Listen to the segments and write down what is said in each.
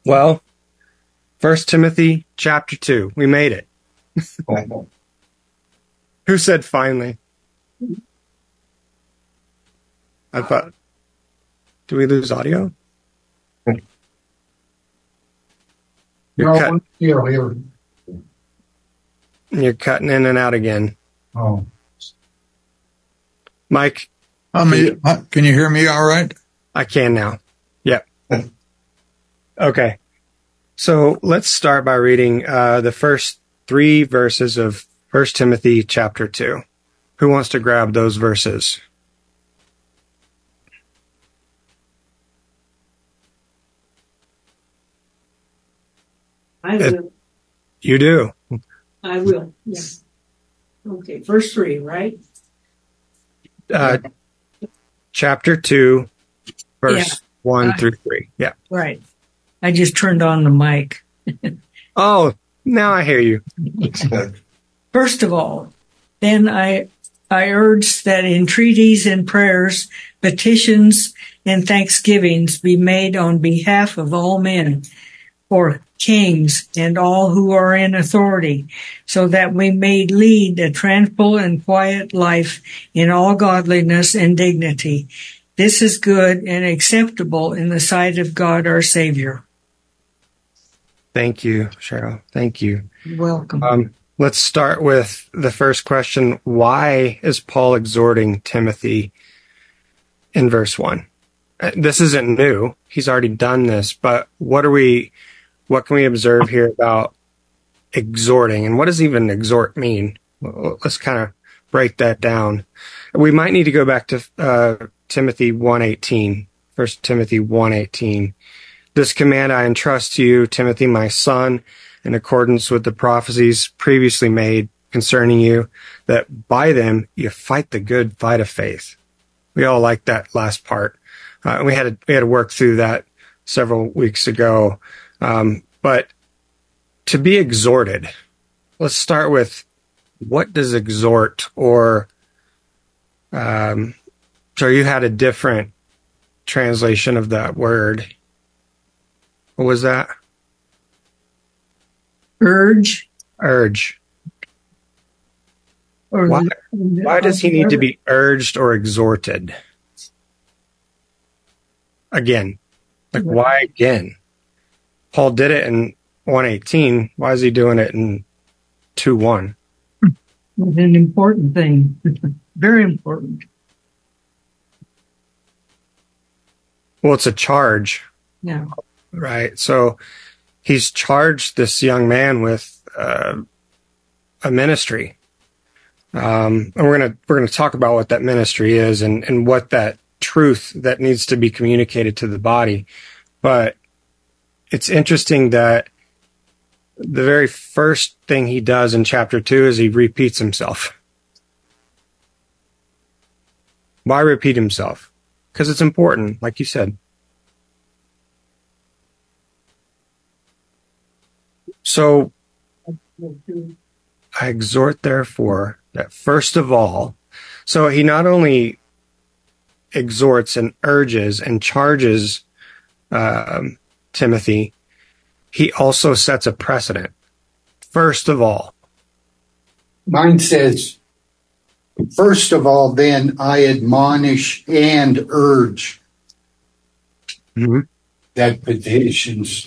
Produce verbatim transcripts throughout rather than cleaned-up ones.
Well, First Timothy chapter two. We made it. Who said finally? I thought, do we lose audio? You're, no, cut, here, here. you're cutting in and out again. Oh. Mike? I mean, can you hear me all right? I can now. Yep. Okay. So let's start by reading uh, the first three verses of First Timothy chapter two. Who wants to grab those verses? I will. It, you do. I will. Yeah. Okay. Verse three, right? Uh, chapter two, verse Yeah. one Uh, through three. Yeah. Right. I just turned on the mic. Oh, now I hear you. First of all, then I I urge that entreaties and prayers, petitions and thanksgivings be made on behalf of all men, for kings and all who are in authority, so that we may lead a tranquil and quiet life in all godliness and dignity. This is good and acceptable in the sight of God our Savior. Thank you, Cheryl. Thank you. You're welcome. Um, let's start with the first question. Why is Paul exhorting Timothy in verse one? Uh, This isn't new. He's already done this, but what are we, what can we observe here about exhorting, and what does even exhort mean? Well, let's kind of break that down. We might need to go back to uh, Timothy one eighteen, First Timothy one eighteen. This command I entrust to you, Timothy, my son, in accordance with the prophecies previously made concerning you, that by them you fight the good fight of faith. We all like that last part. Uh, we had to, we had to work through that several weeks ago. Um, but to be exhorted, let's start with, what does exhort, or um, so you had a different translation of that word. What was that? Urge. Urge. Or Why, why does he need to be urged or exhorted? Again. Like, why again? Paul did it in one eighteen. Why is he doing it in two one? It's an important thing. Very important. Well, it's a charge. Yeah. Right. So he's charged this young man with uh, a ministry. Um, and we're going to, we're going to talk about what that ministry is, and, and what that truth that needs to be communicated to the body. But it's interesting that the very first thing he does in chapter two is he repeats himself. Why repeat himself? Because it's important, like you said. So I exhort, therefore, that first of all, so he not only exhorts and urges and charges um, Timothy, he also sets a precedent. First of all. Mine says, first of all, then I admonish and urge Mm-hmm. that petitions.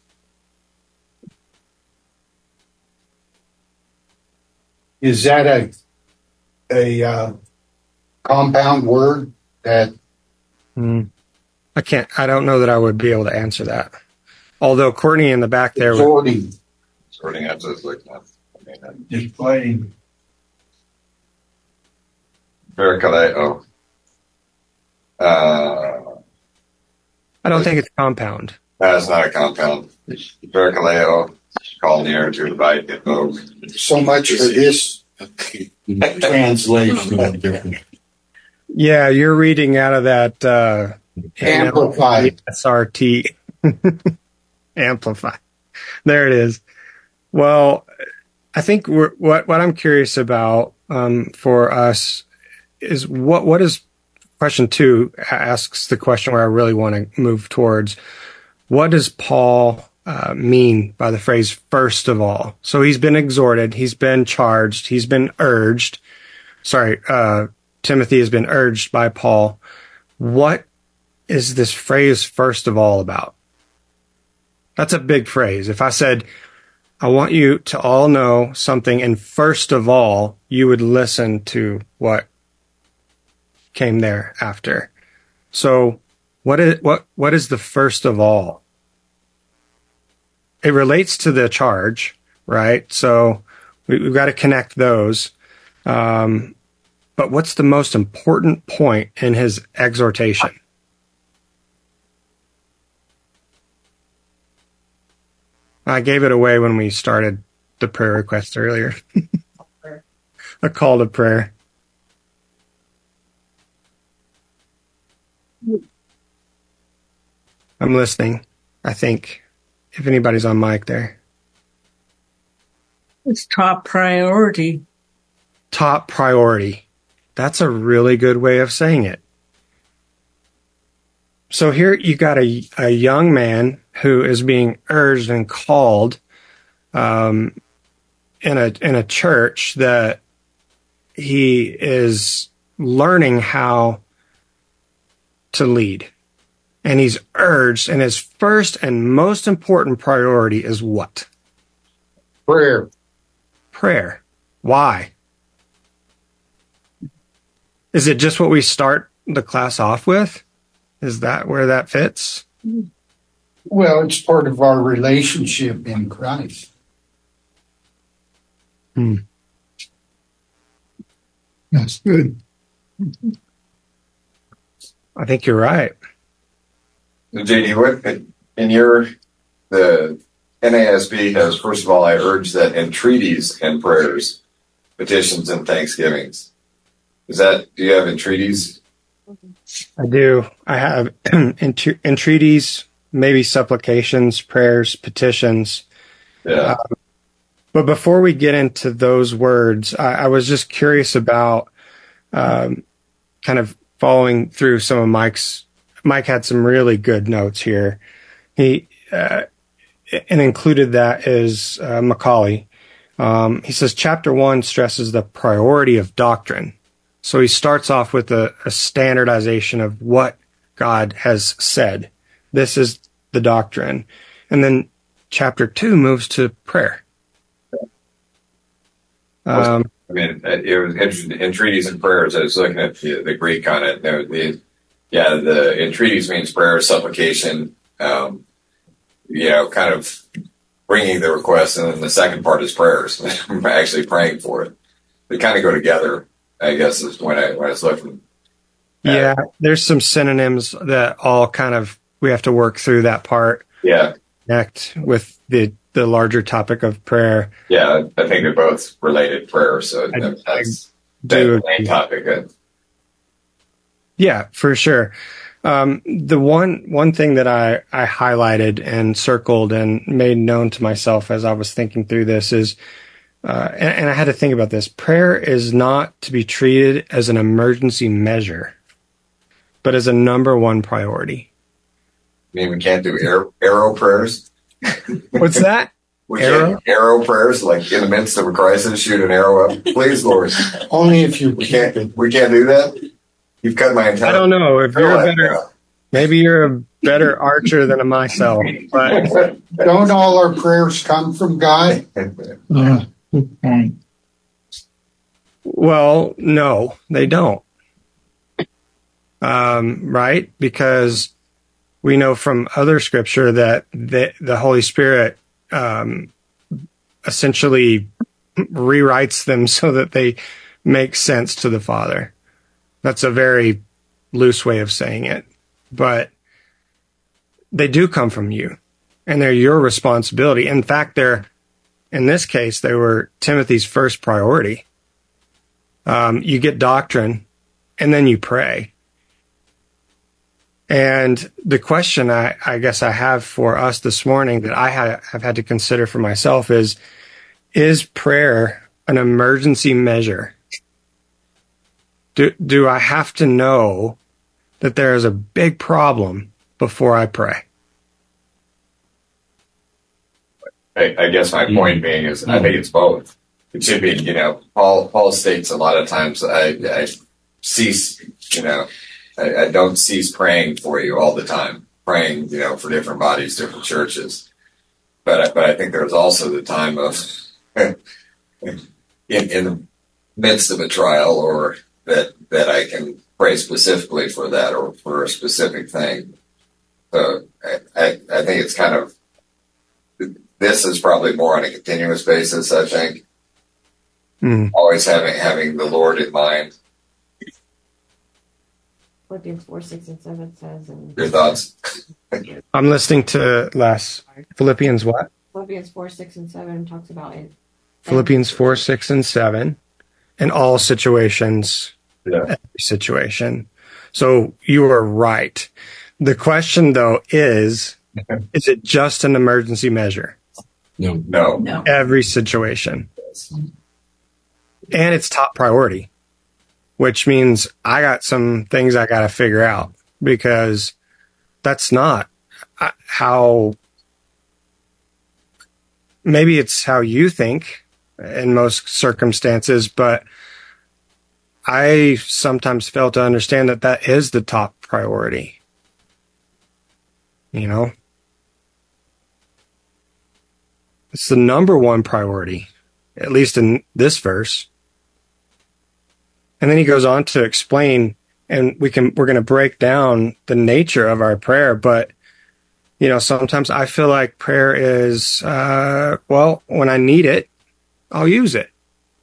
Is that a a uh, compound word that? Mm. I can't. I don't know that I would be able to answer that. Although Courtney in the back there, Sorting. Sorting answers like that. I mean, uh, Just plain. Perikaleo. Uh, I don't think it's compound. that's not a compound. Perikaleo, call near to invite, invoke. So much for this translation. Yeah, you're reading out of that uh, Amplified. S R T. Amplify. There it is. Well, I think we're, what what I'm curious about um, for us is what what is question two asks the question where I really want to move towards. what does Paul uh, mean by the phrase first of all? So he's been exhorted, he's been charged, he's been urged. Sorry, uh, Timothy has been urged by Paul. What is this phrase first of all about? That's a big phrase. If I said, I want you to all know something, and first of all, you would listen to what came there after. So what is, what, what is the first of all? It relates to the charge, right? So we, we've got to connect those. Um, but what's the most important point in his exhortation? I gave it away when we started the prayer request earlier. A call to prayer. I'm listening, I think, if anybody's on mic there. It's top priority. Top priority. That's a really good way of saying it. So here you got a, a young man who is being urged and called um, in a in a church that he is learning how to lead. And he's urged, and his first and most important priority is what? Prayer. Prayer. Why? Is it just what we start the class off with? Is that where that fits? Well, it's part of our relationship in Christ. Hmm. That's good. I think you're right. So J D, what in your the N A S B has, first of all, I urge that entreaties and prayers, petitions and thanksgivings. Is that, do you have entreaties? I do. I have entre- entreaties, maybe supplications, prayers, petitions. Yeah. Um, but before we get into those words, I, I was just curious about um, kind of following through some of Mike's. Mike had some really good notes here. He uh, and included that is uh, Macaulay. Um, he says chapter one stresses the priority of doctrine. So he starts off with a, a standardization of what God has said. This is the doctrine. And then chapter two moves to prayer. Um, I mean, it was interesting. Entreaties and prayers. I was looking at the, the Greek on it. There, the, yeah, the entreaties means prayer, supplication, um, you know, kind of bringing the request. And then the second part is prayers, actually praying for it. They kind of go together, I guess, is when I, when I was looking. Yeah, there's some synonyms that all kind of, we have to work through that part. Yeah. Connect with the, the larger topic of prayer. Yeah, I think they're both related prayers. So I, that's I that's do the main topic. Yeah, for sure. Um, the one one thing that I, I highlighted and circled and made known to myself as I was thinking through this is, uh, and, and I had to think about this, prayer is not to be treated as an emergency measure, but as a number one priority. I mean, we can't do arrow, arrow prayers. What's that? We Arrow? can't arrow prayers, like in the midst of a crisis, shoot an arrow up. Please, Lord. Only if you We can't. We can't do that. You've cut my entire. I don't know if you're a life better, maybe you're a better archer than myself, but Don't all our prayers come from God? Uh, good point. well, no, they don't. Um, right? Because we know from other scripture that the, the Holy Spirit um, essentially rewrites them so that they make sense to the Father. That's a very loose way of saying it, but they do come from you, and they're your responsibility. In fact, they're, in this case, they were Timothy's first priority. Um, you get doctrine, and then you pray. And the question I, I guess I have for us this morning that I ha- have had to consider for myself is, is prayer an emergency measure? Do, do I have to know that there is a big problem before I pray? I, I guess my point being is, I think it's both. It should be, you know, Paul. Paul states a lot of times, I, I cease, you know, I, I don't cease praying for you all the time, praying, you know, for different bodies, different churches. But I, but I think there's also the time of in in the midst of a trial, or that that I can pray specifically for that or for a specific thing. So I, I, I think it's kind of, this is probably more on a continuous basis, I think. Mm. Always having having the Lord in mind. Philippians four, six, and seven says, and Your thoughts? I'm listening to last Philippians what? Philippians four, six, and seven talks about it. Philippians four, six, and seven. In all situations, Yeah. every situation. So you are right. The question, though, is, is it just an emergency measure? No. No. No. Every situation. And it's top priority, which means I got some things I got to figure out, because that's not how, maybe it's how you think in most circumstances, but I sometimes fail to understand that that is the top priority. You know, it's the number one priority, at least in this verse. And then he goes on to explain, and we can, we're going to break down the nature of our prayer. But, you know, sometimes I feel like prayer is, uh, well, when I need it, I'll use it.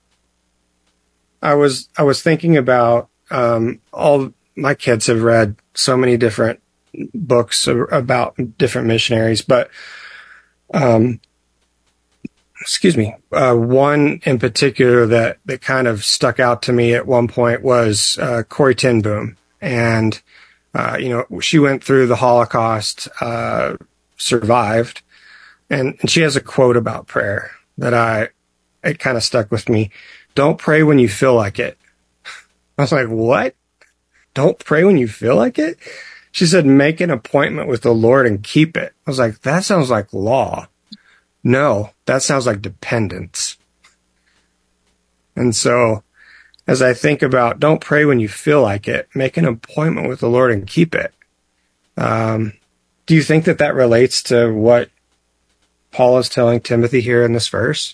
I was, I was thinking about, um, all my kids have read so many different books about different missionaries, but, um, excuse me, uh, one in particular that, that kind of stuck out to me at one point was, uh, Corrie ten Boom. And, uh, you know, she went through the Holocaust, uh, survived, and, and she has a quote about prayer that I, it kind of stuck with me. Don't pray when you feel like it. I was like, what? Don't pray when you feel like it? She said, make an appointment with the Lord and keep it. I was like, that sounds like law. No, that sounds like dependence. And so as I think about don't pray when you feel like it, make an appointment with the Lord and keep it. Um, do you think that that relates to what Paul is telling Timothy here in this verse?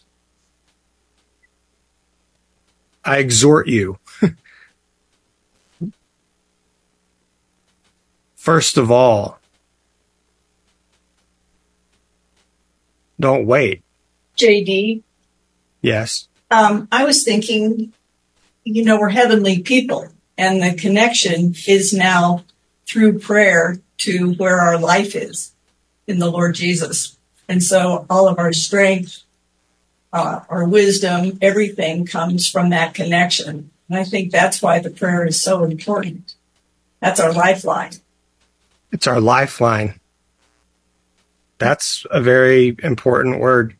I exhort you, first of all, don't wait. J D, Yes. um, I was thinking, you know, we're heavenly people, and the connection is now through prayer to where our life is in the Lord Jesus. And so all of our strength, uh, our wisdom, everything comes from that connection. And I think that's why the prayer is so important. That's our lifeline. It's our lifeline. That's a very important word.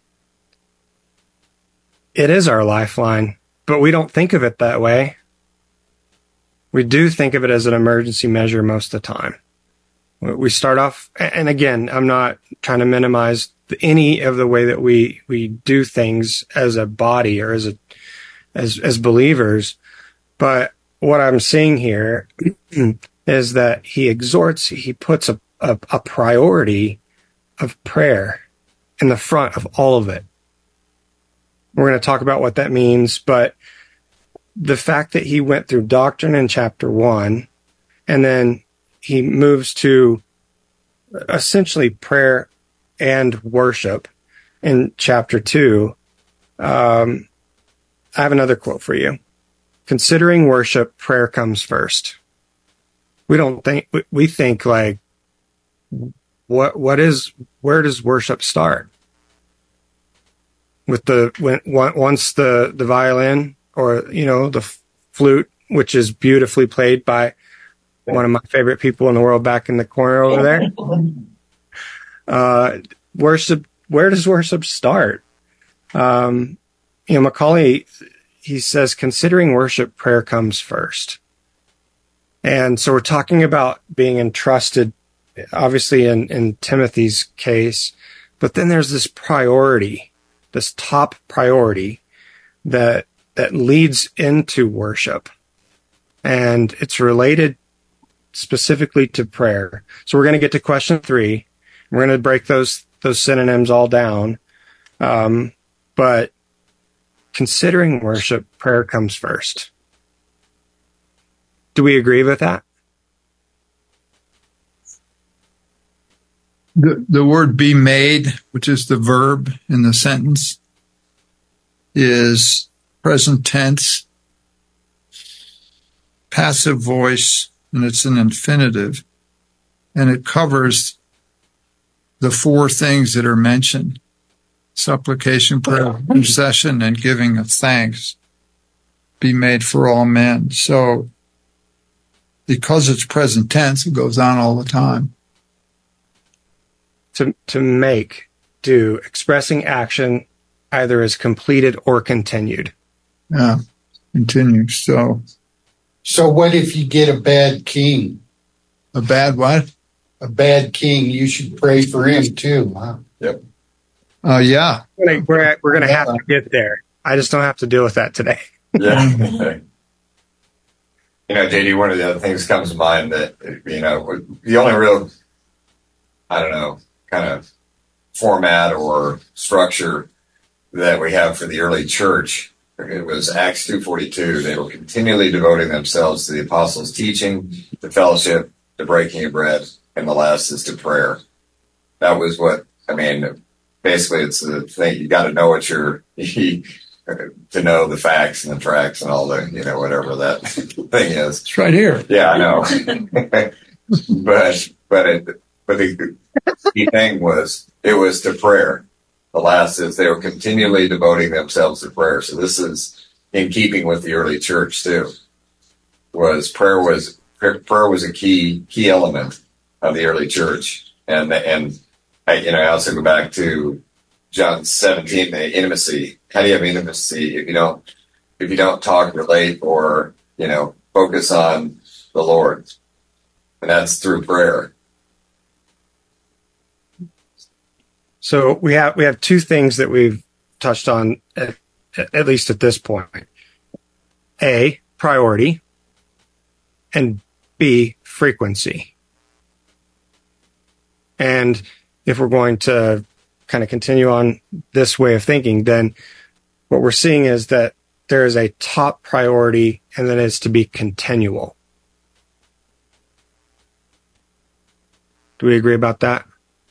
It is our lifeline, but we don't think of it that way. We do think of it as an emergency measure most of the time. We start off, and again, I'm not trying to minimize any of the way that we, we do things as a body or as a, as, as believers. But what I'm seeing here is that he exhorts, he puts a, a, a priority of prayer in the front of all of it. We're going to talk about what that means, but the fact that he went through doctrine in chapter one, and then he moves to essentially prayer and worship in chapter two. Um, I have another quote for you. Considering worship, prayer comes first. We don't think, we think like, what, what is, where does worship start? With the, when, once the, the violin or, you know, the flute, which is beautifully played by one of my favorite people in the world back in the corner over there. Uh, worship, where does worship start? Um, you know, Macaulay, he says, considering worship, prayer comes first. And so we're talking about being entrusted, obviously in, in Timothy's case, But then there's this priority, this top priority that that leads into worship. And it's related specifically to prayer. So we're going to get to question three. We're going to break those those synonyms all down. Um, but considering worship, prayer comes first. Do we agree with that? The, the word be made, which is the verb in the sentence, is present tense, passive voice, and it's an infinitive. And it covers the four things that are mentioned: supplication, prayer, intercession, and giving of thanks. Be made for all men. So because it's present tense, it goes on all the time. To to make, do, expressing action either as completed or continued. Yeah, continue. So So what if you get a bad king? a bad what? A bad king, you should pray for him too, huh? Yep. Uh, yeah. We're gonna, we're, we're gonna have to get there. I just don't have to deal with that today. Yeah. You know, J D, one of the other things that comes to mind that, you know, the only real, I don't know, kind of format or structure that we have for the early church, it was Acts two forty-two. They were continually devoting themselves to the apostles' teaching, to fellowship, to breaking of bread, and the last is to prayer. That was what, I mean, basically it's the thing, you got to know what you're, to know the facts and the tracks and all the, you know, whatever that thing is. It's right here. Yeah, I know. but, but it, but the key thing was, it was to prayer. The last is they were continually devoting themselves to prayer. So this is in keeping with the early church too. Was prayer was prayer was a key key element of the early church, and and I, you know I also go back to John seventeen, the intimacy. How do you have intimacy if you don't if you don't talk, relate, or you know focus on the Lord? And that's through prayer. So we have we have two things that we've touched on at, at least at this point. A, priority, and B, frequency. And if we're going to kind of continue on this way of thinking, then what we're seeing is that there is a top priority and then it's to be continual. Do we agree about that?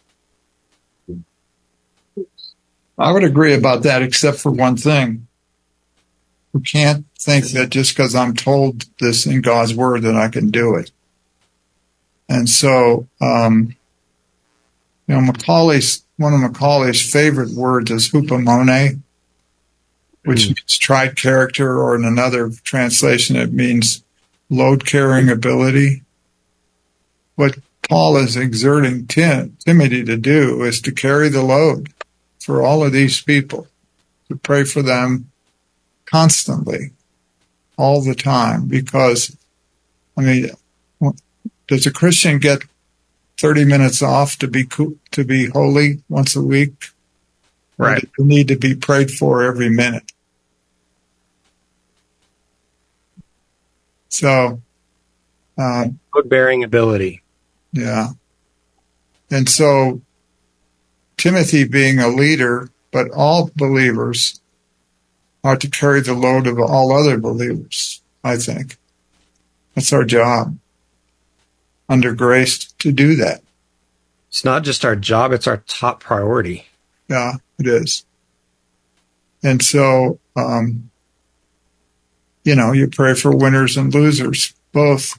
I would agree about that, except for one thing. We can't think that just because I'm told this in God's word that I can do it. And so, um, you know, Macaulay's, one of Macaulay's favorite words is hupomone, which mm. means tried character, or in another translation, it means load carrying ability. What Paul is exerting Tim, Timothy to do is to carry the load for all of these people, to pray for them constantly, all the time. Because, I mean, does a Christian get thirty minutes off to be to be holy once a week? Right. Or do you need to be prayed for every minute? So, um, load-bearing ability. Yeah. And so, Timothy being a leader, but all believers are to carry the load of all other believers, I think. That's our job, under grace, to do that. It's not just our job, it's our top priority. Yeah, it is. And so, um, you know, you pray for winners and losers, both.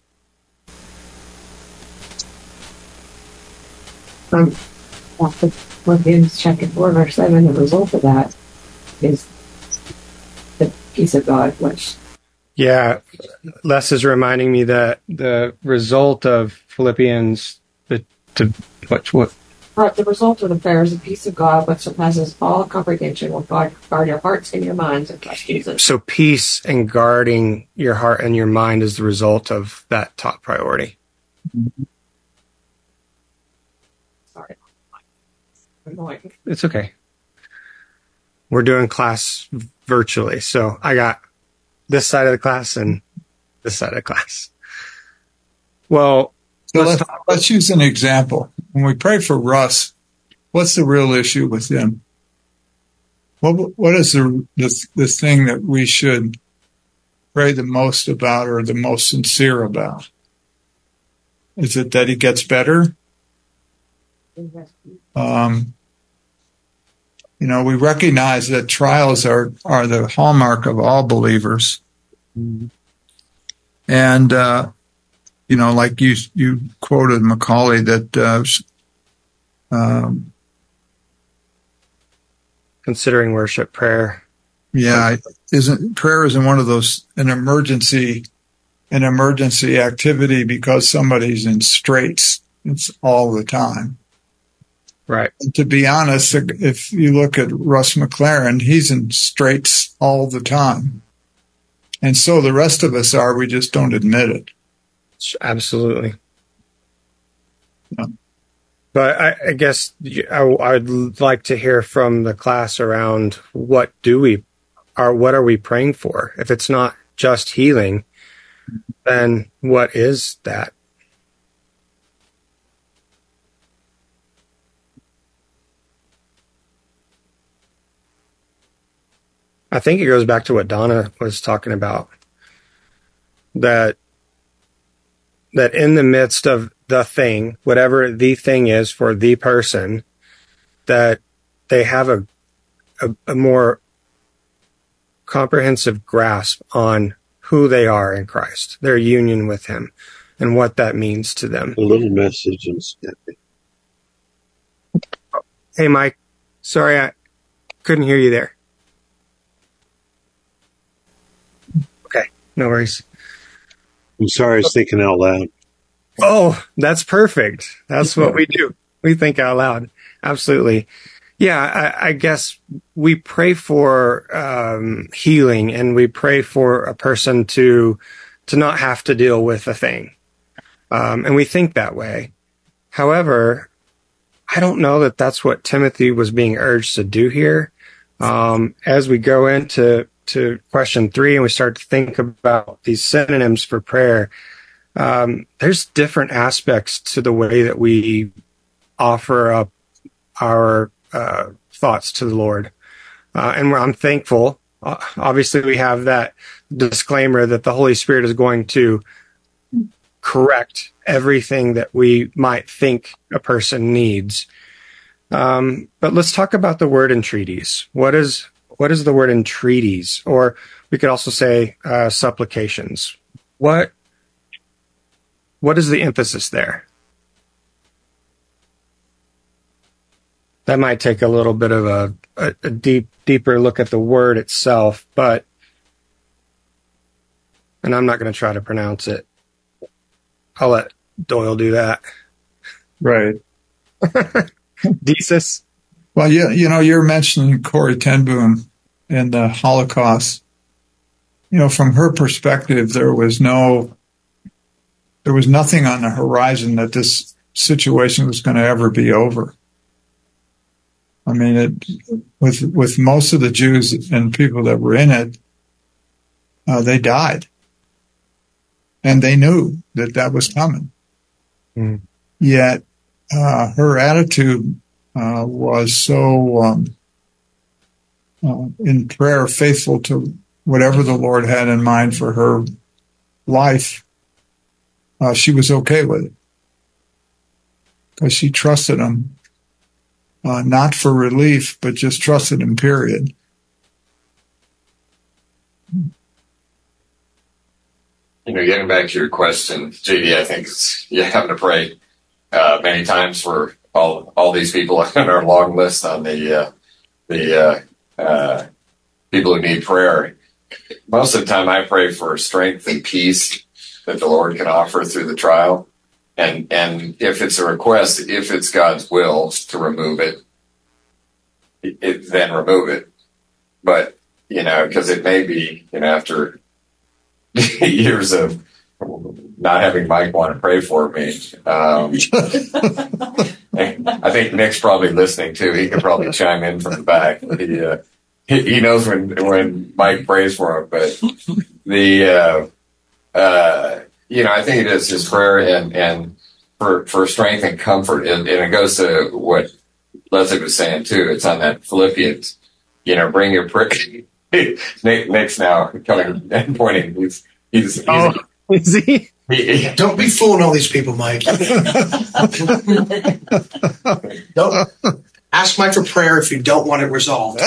Um, Philippians chapter four, verse seven, the result of that is the peace of God, which... Yeah, Les is reminding me that the result of Philippians, the, to, what, what? But the result of the prayer is the peace of God, which surpasses all comprehension, will guard, guard your hearts and your minds in Christ Jesus. So peace and guarding your heart and your mind is the result of that top priority. Sorry. annoying. It's okay. We're doing class virtually, so I got this side of the class and this side of the class. Well, So let's let's, talk- let's use an example. When we pray for Russ, what's the real issue with him? What what is the, the the thing that we should pray the most about or the most sincere about? Is it that he gets better? Um, you know, we recognize that trials are, are the hallmark of all believers. And, uh, you know, like you, you quoted Macaulay that, uh, um, considering worship prayer. yeah, isn't prayer isn't one of those, an emergency, an emergency activity because somebody's in straits. It's all the time. Right. And to be honest, if you look at Russ McLaren, he's in straits all the time. And so the rest of us are, we just don't admit it. Absolutely. Yeah. But I, I guess I, I'd like to hear from the class around what do we, or what are we praying for? If it's not just healing, then what is that? I think it goes back to what Donna was talking about. That that in the midst of the thing, whatever the thing is for the person, that they have a a, a more comprehensive grasp on who they are in Christ, their union with Him, and what that means to them. A little message and snippet. Hey, Mike. Sorry, I couldn't hear you there. Okay, no worries. I'm sorry, I was thinking out loud. Oh, that's perfect. That's what we do. We think out loud. Absolutely. Yeah, I, I guess we pray for um, healing, and we pray for a person to to not have to deal with a thing. Um, and we think that way. However, I don't know that that's what Timothy was being urged to do here. Um, as we go into to question three and we start to think about these synonyms for prayer, um, there's different aspects to the way that we offer up our uh, thoughts to the Lord. Uh, and I'm thankful. Uh, obviously, we have that disclaimer that the Holy Spirit is going to correct everything that we might think a person needs. Um, but let's talk about the word entreaties. What is what is the word entreaties? Or we could also say uh, supplications. What what is the emphasis there? That might take a little bit of a, a, a deep deeper look at the word itself, but and I'm not going to try to pronounce it. I'll let Doyle do that. Right. Desis. Well, you, you know, you're mentioning Corrie ten Boom and the Holocaust. You know, from her perspective, there was no, there was nothing on the horizon that this situation was going to ever be over. I mean, it, with with most of the Jews and people that were in it, uh, they died, and they knew that that was coming. Mm. Yet, uh, her attitude uh, was so um, uh, in prayer, faithful to whatever the Lord had in mind for her life. Uh, she was okay with it because she trusted Him. Uh, not for relief, but just trusted Him, period. You know, getting back to your question, J D, I think it's, you have to pray uh, many times for all all these people on our long list on the uh, the uh, uh, people who need prayer. Most of the time, I pray for strength and peace that the Lord can offer through the trial. And and if it's a request, if it's God's will to remove it, it, it then remove it. But, you know, because it may be, you know, after years of not having Mike want to pray for me, um, I think Nick's probably listening too. He could probably chime in from the back. He, uh, he, he knows when when Mike prays for him. But the uh, uh, you know, I think it is his prayer and and for for strength and comfort, and, and it goes to what Leslie was saying too. It's on that Philippians. You know, bring your prayer. Nick, Nick's now coming and pointing. He's he's, he's Oh, is he? he, he, Don't be fooling all these people, Mike. Don't ask Mike for prayer if you don't want it resolved.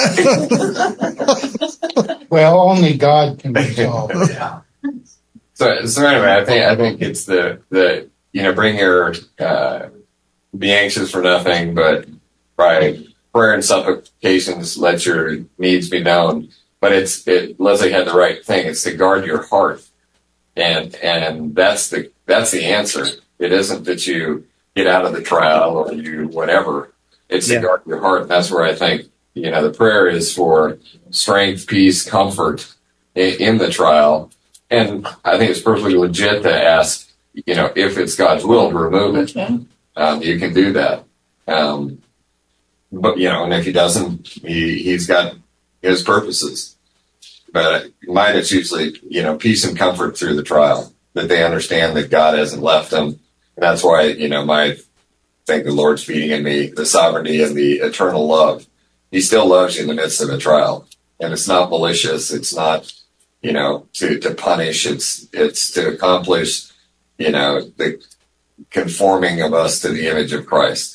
Well, only God can resolve it. Yeah. So, so anyway, I think I think it's the the you know bring your uh, be anxious for nothing, but by prayer and supplications let your needs be known. But it's it. Leslie had the right thing. It's to guard your heart, and and that's the that's the answer. It isn't that you get out of the trial or you whatever. It's Yeah. to guard your heart. And that's where I think you know the prayer is for strength, peace, comfort in, in the trial. And I think it's perfectly legit to ask, you know, if it's God's will to remove it. Okay. Um, you can do that. Um, but, you know, and if he doesn't, he, he's got his purposes. But mine is usually, you know, peace and comfort through the trial, that they understand that God hasn't left them. And that's why, you know, my, I think the Lord's feeding in me the sovereignty and the eternal love. He still loves you in the midst of a trial. And it's not malicious. It's not, you know, to, to punish. It's, it's to accomplish, you know, the conforming of us to the image of Christ.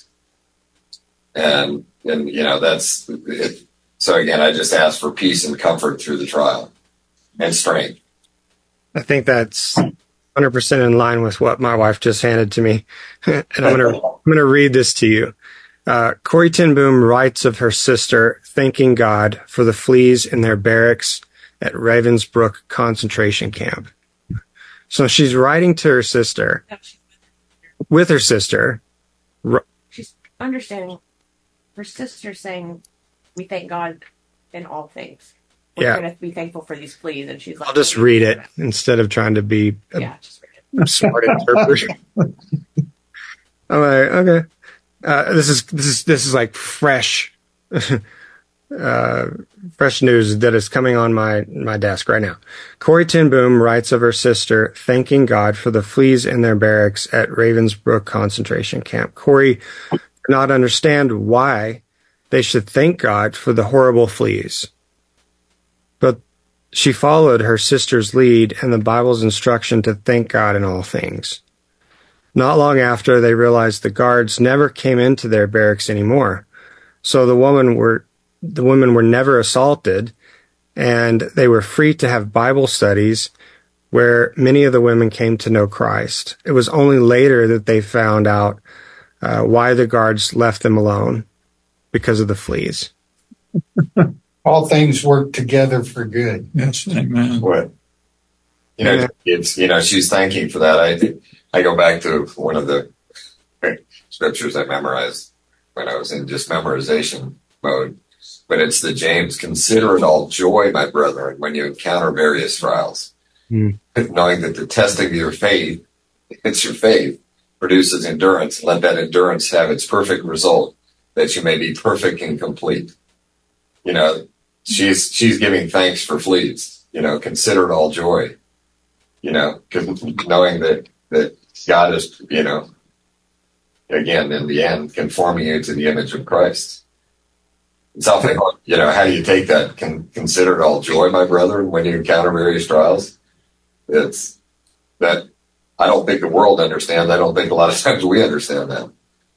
And, and, you know, that's it. So again, I just ask for peace and comfort through the trial and strength. I think that's one hundred percent in line with what my wife just handed to me. And I'm going to, I'm going to read this to you. Uh, Corrie ten Boom writes of her sister thanking God for the fleas in their barracks at Ravensbrück concentration camp. So she's writing to her sister, with her sister. She's understanding her sister saying, we thank God in all things. We're Yeah. going to be thankful for these fleas. And she's like, I'll just read it instead of trying to be a Yeah, just read it. smart interpreter. I'm like, okay. Uh, this is, this is, this is like fresh, uh, fresh news that is coming on my, my desk right now. Corrie ten Boom writes of her sister thanking God for the fleas in their barracks at Ravensbrück concentration camp. Corrie could not understand why they should thank God for the horrible fleas. But she followed her sister's lead and the Bible's instruction to thank God in all things. Not long after, they realized the guards never came into their barracks anymore. So the women were, the women were never assaulted, and they were free to have Bible studies where many of the women came to know Christ. It was only later that they found out uh, why the guards left them alone, because of the fleas. All things work together for good. Yes, amen. What? You know, Yeah. it's, you know, she's thanking for that. I I go back to one of the scriptures I memorized when I was in just memorization mode. But it's the James, consider it all joy, my brethren, when you encounter various trials. Hmm. Knowing that the testing of your faith, it's your faith, produces endurance. Let that endurance have its perfect result, that you may be perfect and complete. You know, she's she's giving thanks for fleas. You know, consider it all joy. You know, because knowing that that God is, you know, again in the end conforming you to the image of Christ. It's awfully hard. You know, how do you take that? Can consider it all joy, my brethren, when you encounter various trials. It's that I don't think the world understands. I don't think a lot of times we understand that.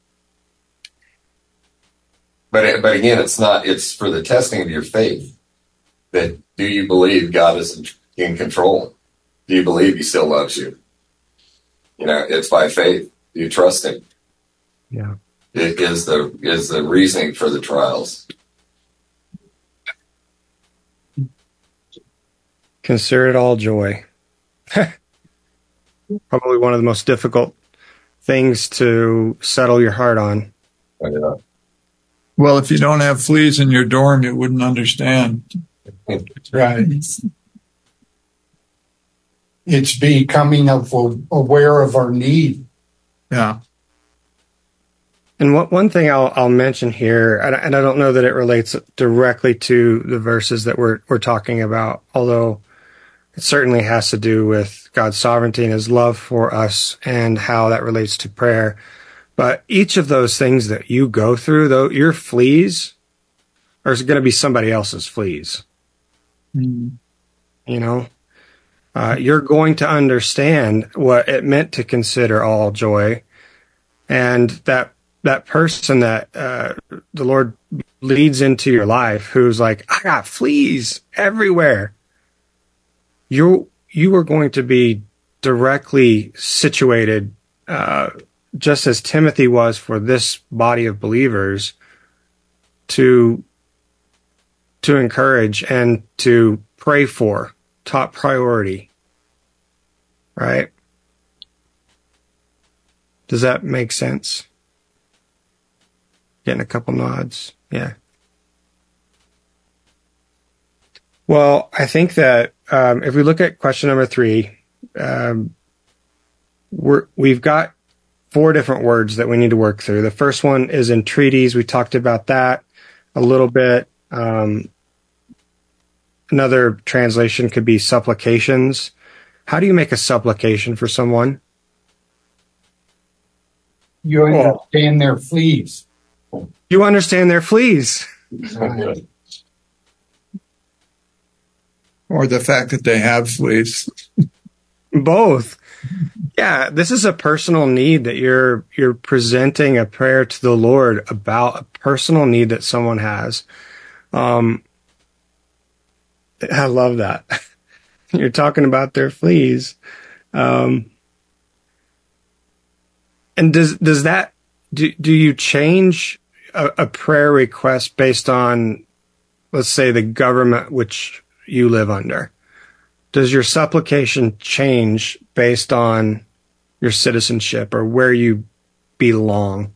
But but again, it's not. It's for the testing of your faith. That do you believe God is in, in control? Do you believe He still loves you? You know, it's by faith. Do you trust Him? Yeah. It is the is the reasoning for the trials. Consider it all joy. Probably one of the most difficult things to settle your heart on. Yeah. Well, if you don't have fleas in your dorm, you wouldn't understand. Right. It's becoming of aware of our need. Yeah. And what, one thing I'll, I'll mention here, and, and I don't know that it relates directly to the verses that we're, we're talking about, although it certainly has to do with God's sovereignty and his love for us and how that relates to prayer. But each of those things that you go through, though, your fleas are going to be somebody else's fleas. Mm. You know, uh, you're going to understand what it meant to consider all joy, and that that person that uh, the Lord leads into your life, who's like, I got fleas everywhere. You you are going to be directly situated, uh, just as Timothy was for this body of believers, to to encourage and to pray for, top priority. Right? Does that make sense? Getting a couple nods. Yeah. Well, I think that um, if we look at question number three, um, we're, we've got four different words that we need to work through. The first one is entreaties. We talked about that a little bit. Um, another translation could be supplications. How do you make a supplication for someone? You understand their fleas. You understand their fleas. Or the fact that they have fleas. Both. Yeah, this is a personal need that you're you're presenting a prayer to the Lord about, a personal need that someone has. Um, I love that. You're talking about their fleas. Um, and does does that do do you change a, a prayer request based on, let's say, the government which you live under? Does your supplication change based on your citizenship or where you belong?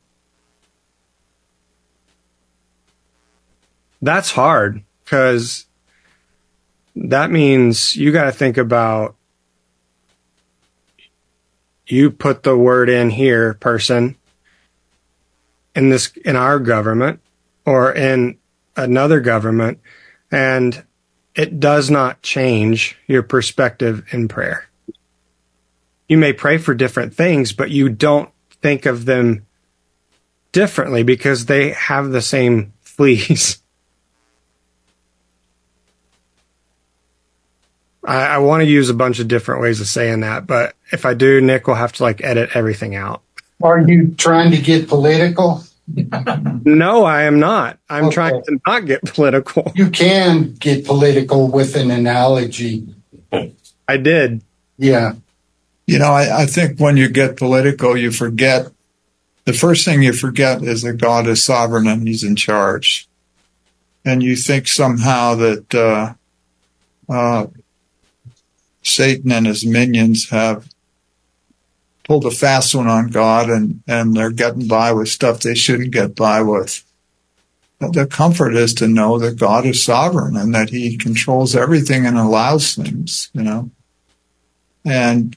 That's hard, because that means you got to think about, you put the word in here, person, in this, in our government or in another government, and it does not change your perspective in prayer. You may pray for different things, but you don't think of them differently because they have the same fleas. I, I want to use a bunch of different ways of saying that, but if I do, Nick will have to like edit everything out. Are you trying to get political? No, I am not. I'm Okay. trying to not get political. You can get political with an analogy. I did. Yeah. You know, I, I think when you get political, you forget, the first thing you forget is that God is sovereign and he's in charge. And you think somehow that uh, uh, Satan and his minions have pulled a fast one on God, and, and they're getting by with stuff they shouldn't get by with. But the comfort is to know that God is sovereign and that he controls everything and allows things, you know. And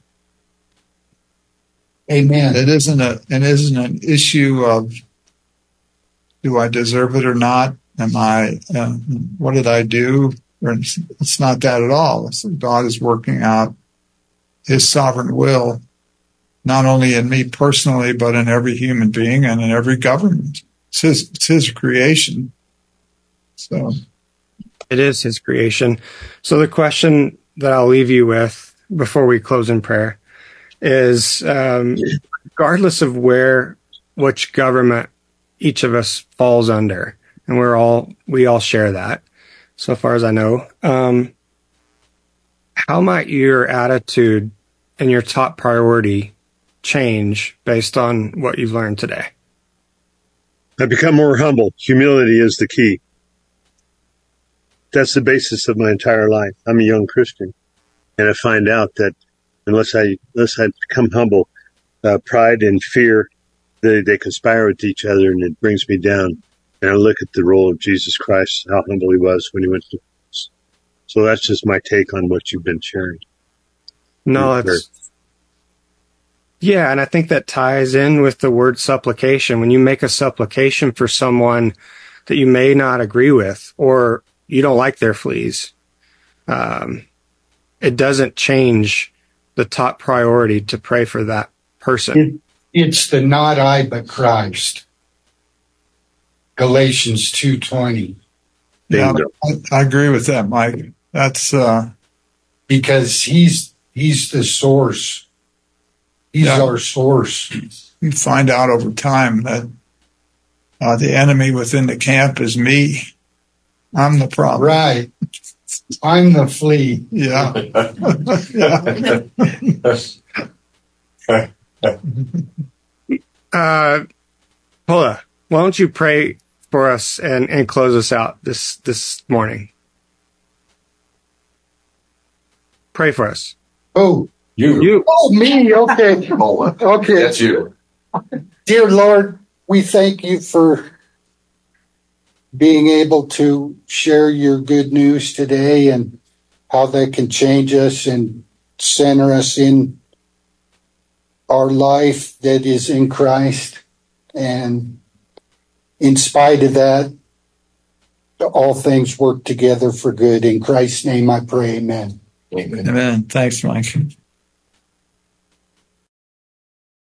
Amen. it isn't a it isn't an issue of, do I deserve it or not? Am I uh, what did I do? It's, it's not that at all. It's that God is working out his sovereign will, not only in me personally, but in every human being and in every government. It's his, it's his creation. So It is his creation. So the question that I'll leave you with before we close in prayer is, um, regardless of where, which government each of us falls under, and we're all, we all share that, so far as I know, um, how might your attitude and your top priority change based on what you've learned today? I become more humble. Humility is the key. That's the basis of my entire life. I'm a young Christian, and I find out that unless I unless I become humble, uh, pride and fear, they, they conspire with each other, and it brings me down. And I look at the role of Jesus Christ, how humble he was when he went to the cross. So that's just my take on what you've been sharing. No, it's Yeah, and I think that ties in with the word supplication. When you make a supplication for someone that you may not agree with, or you don't like their fleas, um, it doesn't change the top priority to pray for that person. It, it's the not I but Christ. Galatians two twenty. Yeah, I, I agree with that, Mike. That's uh, because he's he's the source. He's yeah. our source. You find out over time that uh, the enemy within the camp is me. I'm the problem. Right. I'm the flea. Yeah. yeah. uh, Paula, why don't you pray for us and, and close us out this this morning? Pray for us. Oh, you. You. Oh, me. Okay. Okay. That's you. Dear Lord, we thank you for being able to share your good news today and how that can change us and center us in our life that is in Christ. And in spite of that, all things work together for good. In Christ's name I pray, amen. Amen. Amen. Thanks, Mike.